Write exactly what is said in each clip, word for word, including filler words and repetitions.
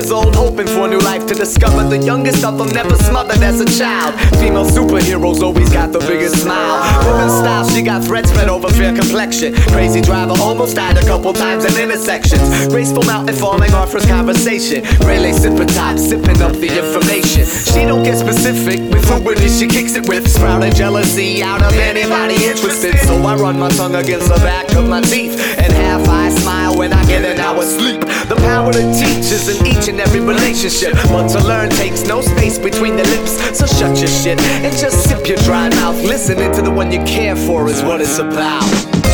years old, hoping for a new life to discover. The youngest of them never smothered as a child. Female superheroes always got the biggest smile. Living style, she got threats spread over fair complexion. Crazy driver, almost died a couple times in intersections. Graceful mountain falling our first conversation. Really sipping top, sipping up the information. She don't get specific with who it is she kicks it with. Sprouting jealousy out of anybody interested. So I run my tongue against the back of my teeth, and half I smile when I get an hour's sleep. The power to teach is in each and every relationship, but to learn takes no space between the lips. So shut your shit and just sip your dry mouth. Listening to the one you care for is what it's about.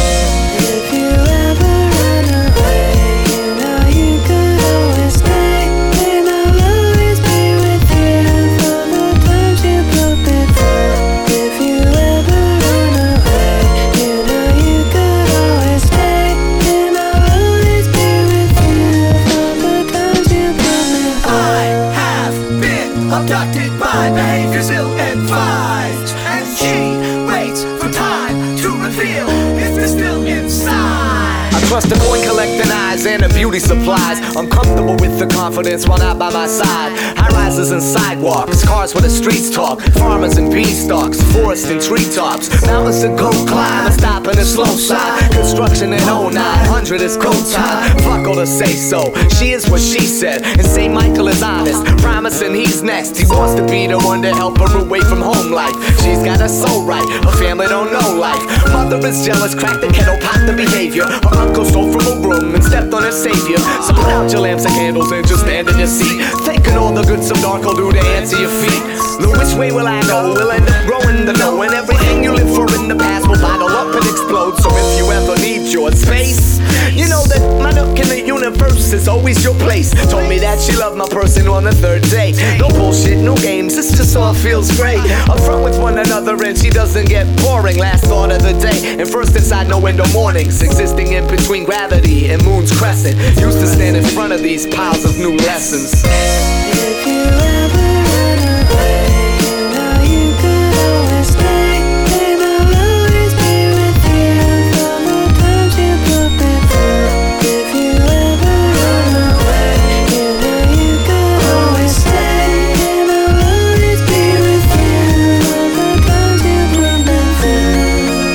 If you ever run away, you know you could always stay, and I'll always be with you for the times you put me through. If you ever run away, you know you could always stay, and I'll always be with you for the times you put me through. I have been abducted by behaviors ill-advised, and she waits for time to reveal if they're still inside. I trust the coin collecting eyes and the beauty supplies. I'm comfortable with the confidence while not by my side. High rises and sidewalks, cars where the streets talk, farmers and beanstalks, forests and treetops, mountains to go climb, and stop in a slow side. Construction in oh nine hundred is cold time. Fuck all to say so, she is what she said, and Saint Michael is honest, promising he's next. He wants to be the one to help her away from home life. She's got her soul right, her family don't know life. Mother is jealous, crack the kettle, pop the behavior. Her uncle stole from a room and stepped on her savior. So put out your lamps and candles and just stand in your seat, thinking all the good some dark will do to answer your feet. Look, which way will I go? We'll end up growing the know, and everything you live for in the past will bottle up and explode. So if you ever need your space, you know that my nook in the universe is always your place. Told me that she loved my person on the third day. No bullshit, no games, this just all feels great. Upfront with one another and she doesn't get boring. Last thought of the day, and first inside no window mornings, existing in between gravity and moon's crescent. Used to stand in front of these piles of new lessons. If you ever run away, you know you could always stay, and I'll always be with you for the times you put me through. If you ever run away, you know you could always stay, and I'll always be with you for the times you put me through.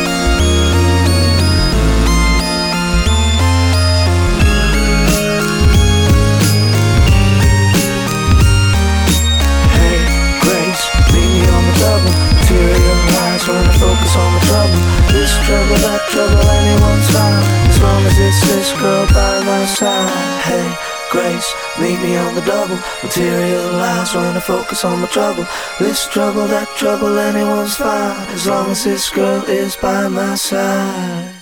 When I focus on the trouble, this trouble, that trouble, anyone's fine, as long as it's this girl by my side. Hey, Grace, meet me on the double. Materialize when I focus on my trouble. This trouble, that trouble, anyone's fine, as long as this girl is by my side.